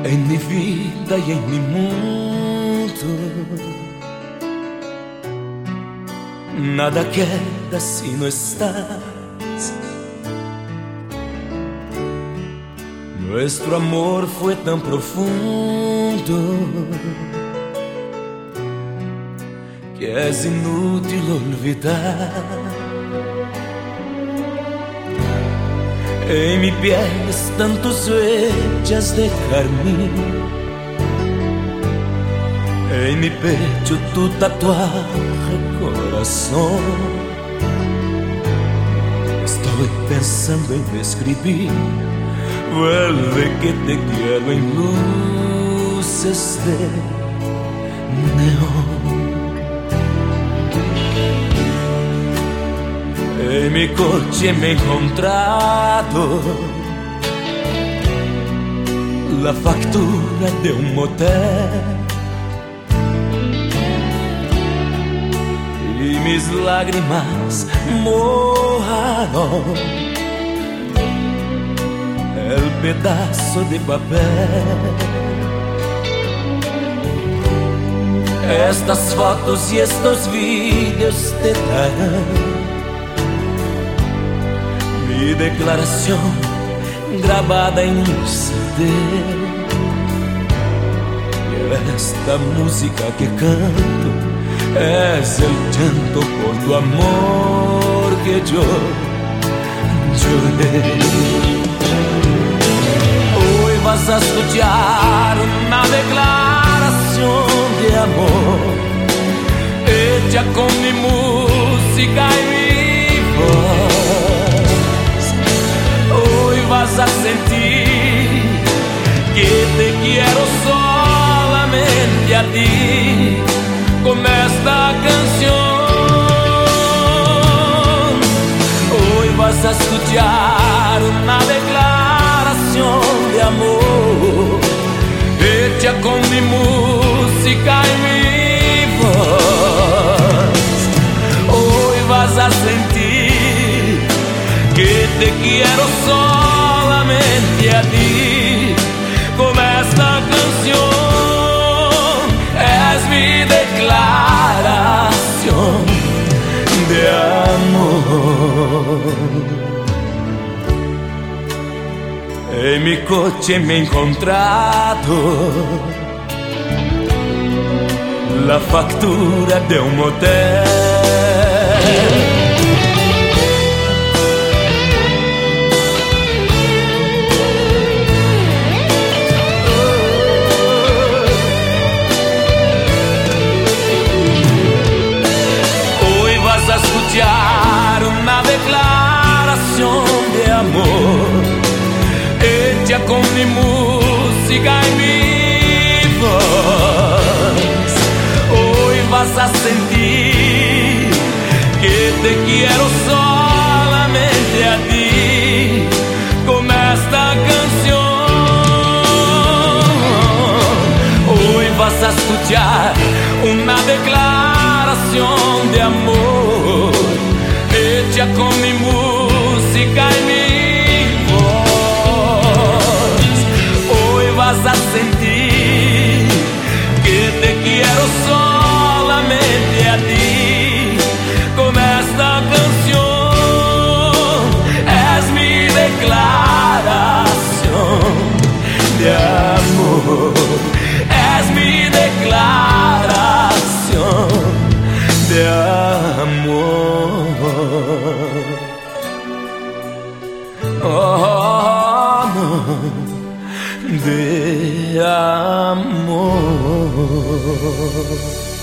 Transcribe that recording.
en mi vida y en mi mundo. Nada queda si no estás. Nuestro amor fue tan profundo que es inútil olvidar. En mi piel están tus huellas de carmín, en mi pecho tu tatuaje corazón. Estoy pensando en escribir: vuelve que te quiero, en luces de neón. En mi coche me he encontrado la factura de un motel y mis lágrimas mojaron el pedazo de papel. Estas fotos y estos vídeos te darán mi declaración grabada en un CD. Y esta música que canto es el llanto por tu amor que yo lloré. Hoy vas a escuchar una declaración de amor hecha con mi música y mi voz. Hoy vas a sentir que te quiero solamente a ti con esta canción. Hoy vas a escuchar una declaración de amor hecha con mi música y mi voz. Hoy vas a sentir que te quiero solamente a ti con esta canción. Es mi declaración de amor. En mi coche me he encontrado la factura de un motel. Escuchar una declaración de amor hecha con mi música y mi voz. Hoy vas a sentir que te quiero solamente a ti con esta canción. Hoy vas a escuchar una declaración de amor hecha con mi música y mi voz. Hoy vas a sentir que te quiero solamente a ti con esta canción. Es mi declaración de amor. Es mi declaración de amor. Oh, de amor.